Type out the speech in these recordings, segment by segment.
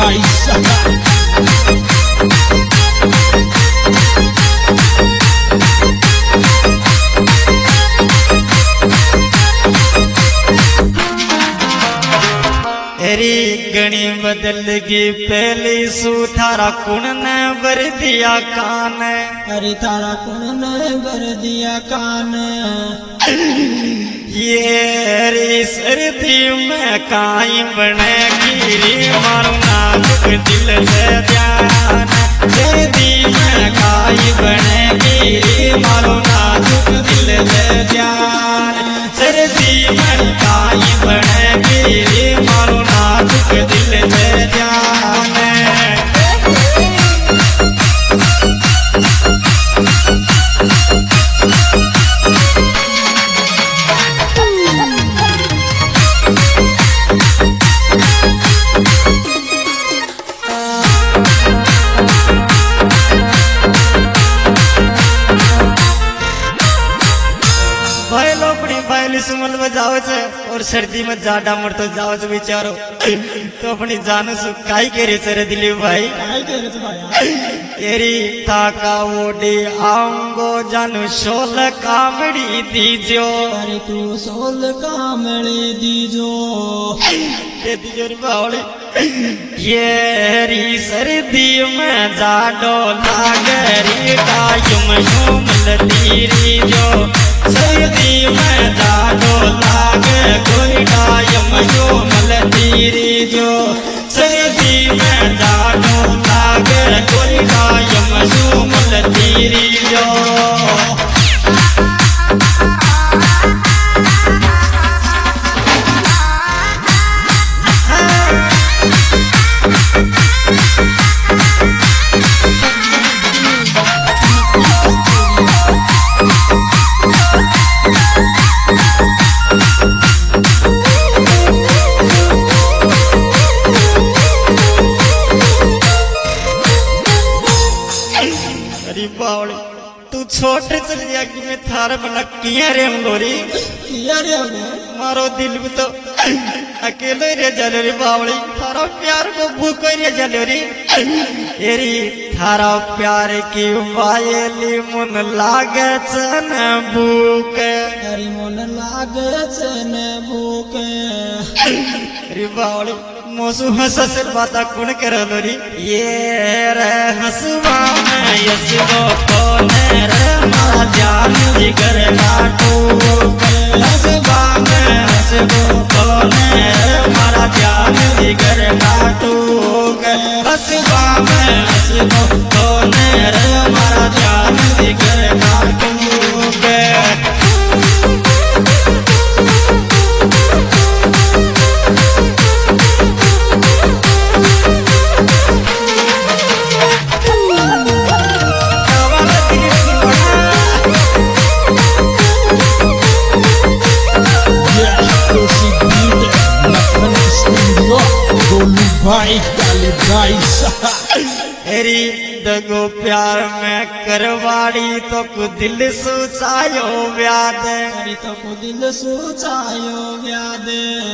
Guys. तेरी गणी बदल गई पहली सू थारा कुण ने बर दिया कान। अरे थारा कुण ने बर दिया कान। ये रे सर्दी में काई बनेगी रे मारू नाजुक दिल से ध्यान। सर्दी में काई बनेगी रे मारू नाजुक दिल से ध्यान। सर्दी में काई बनेगी रे मारू नाजुक दिल से ध्यान। सुमन में जाओ छे और सर्दी में जाडा मर तो जाओ छे बिचारो तो अपनी जान सुकाई के रे सर दिली भाई काई के रे भाई तेरी ताका ओडी आऊंगो जानू सोल कामड़ी दीजो। अरे तू सोल कामड़ी दीजो ते दीजो रे बावली। ये री सर्दी में जाडो लागे री टाइम झूमलती री जो। सर्दी में जाडो लागे कोई टाइम झूमलती री जो। सर्दी में जाडो लागे कोई टाइम झूमलती री जो। तू छोटे चली जा कि मैं थारा बना किया रे अंगोरी किया रे मारो दिल भी तो अकेले रे जलो रे बावली। थारा प्यार को भूख रे जलो रे। एरी थारा प्यार की वायली मन लागे चन भूख। अरे मन लागे चन भूख रे बावली मोसु हंस से बाता कौन करलो री। ये रे हंसवा में यसो कौन रे मारा जान जिगर काटू। हंसवा में हंसो कौन रे मारा जान जिगर काटू। हंसवा में हंसो कौन रे मारा जान जिगर काटू। भाई काली गाइस। एरी दगो प्यार में करवाड़ी तो को दिल सोचायो व्याद। अरे तो को दिल सोचायो व्याद।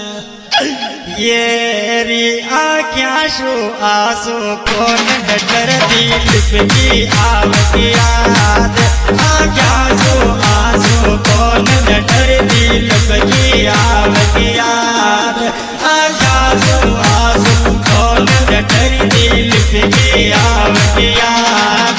ये री आँखियाँ शो आंसू कौन डर दिल की आवती याद। आँखियाँ शो आंसू कौन डर दिल की आवती याद। आँखियाँ शो आंसू कौन डर दिल की आवती याद।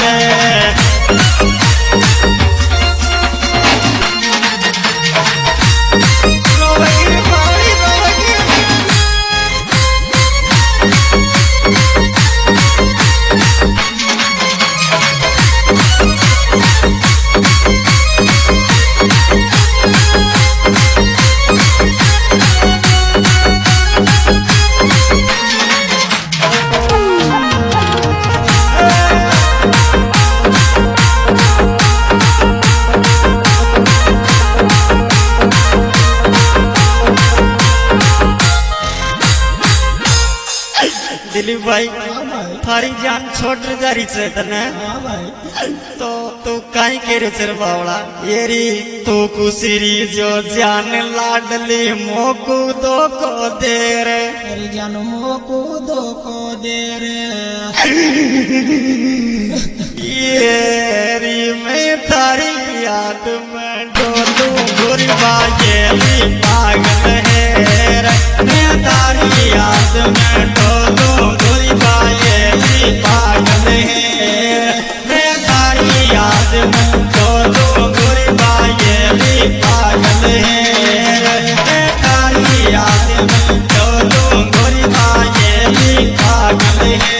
दिलीप भाई हाँ भाई थारी जान छोड़ जा रही है तने हाँ भाई तो तू काई कह रहे चर बावड़ा ये री तू कुसिरी जो जान लाडली मोकू दो को दे रे अरे जानो मोको दो को दे रे ये री मैं थारी याद में डोलू गोरी बाजेली पागल है रे मैं तारी याद में डोलू गोरी बाजेली पागल है मैं तारी याद में डोलू गोरी बाजेली पागल है मैं तारी याद में डोलू गोरी बाजेली पागल है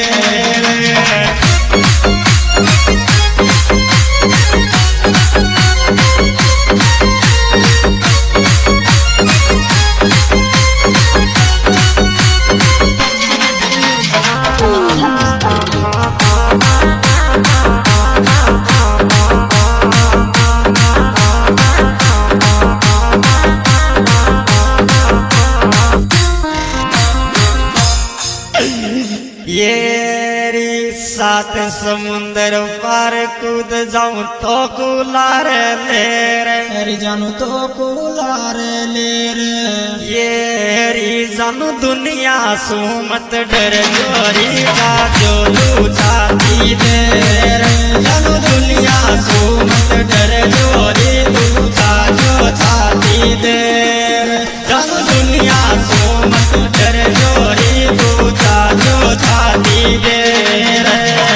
ये री सात समुंदर पार कूद जाऊं तो कुलार ले रे अरे जानो तो कुलार ले रे ये री जानू दुनिया सू मत डर जोरी का जो लू छाती दे रे जानू दुनिया सू मत डर जोरी लू जो छाती दे रे जानू दुनिया सू मत डर जोरी लू जो छाती दे रे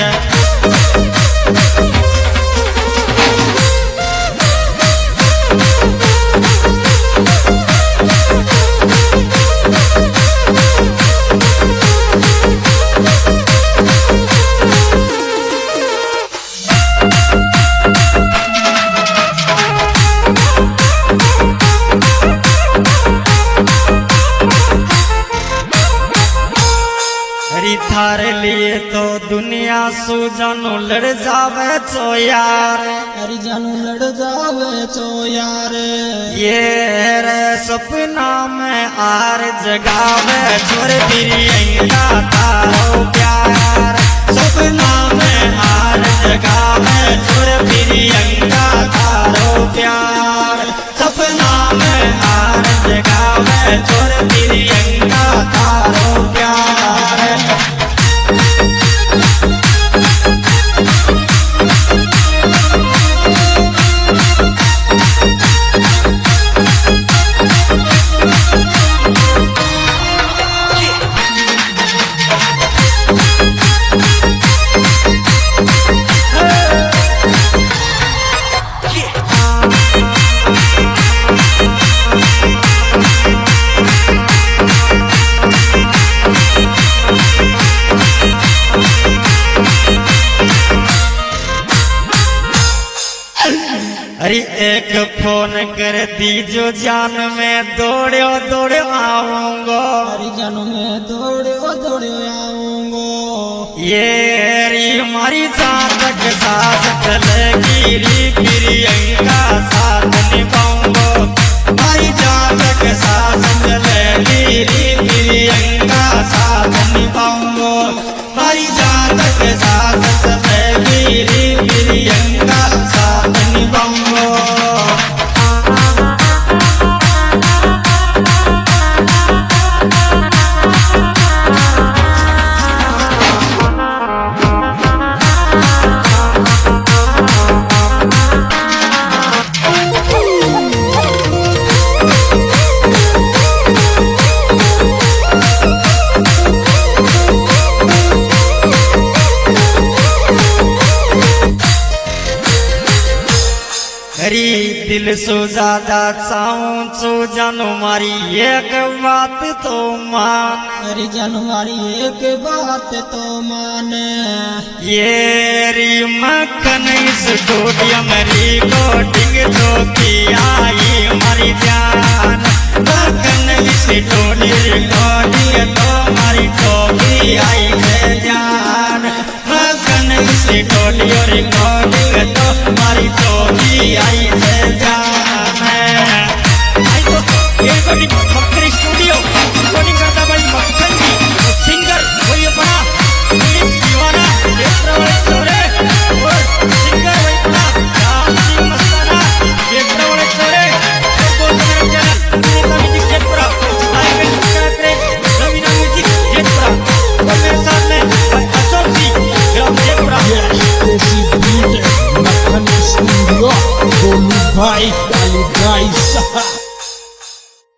थार लिए तो दुनिया सू जानू लड़ जावे तो यार अरे जानू लड़ जावे तो यार ये रे सपना में आर जगावे छोर प्रियंका तारो प्यार सपना में आर जगावे छोर प्रियंका तारो प्यार सपना में आर जगावे छोर प्रियंका तारो प्यार अरे एक फोन कर दीजो जान में दौड़ो दौड़ो आऊंगा अरे जानू मैं दौड़ो दौड़ो आऊंगो ये री हमारी जान तक साथ चलेगी री प्रियंका साथ निभाऊंगा हमारी जान तक साथ चलेगी री प्रियंका साथ निभाऊंगा हमारी जान तक साथ चलेगी री प्रियंका साथ निभाऊंगा हरी दिल सो ज्यादा चाहूं सो जानू मारी एक बात तो मान अरे जानू हमारी एक बात तो मान ये री मक्खन स्टूडियो में रिकॉर्डिंग तो की आई हमारी जान मक्खन स्टूडियो रिकॉर्डिंग तो हमारी तो की आई है जान मक्खन स्टूडियो रिकॉर्डिंग तो हमारी तो की आई है जान आई तो रिकॉर्डिंग मक्खन स्टूडियो रिकॉर्डिंग करता भाई मक्खन जी सिंगर वही बना Ha!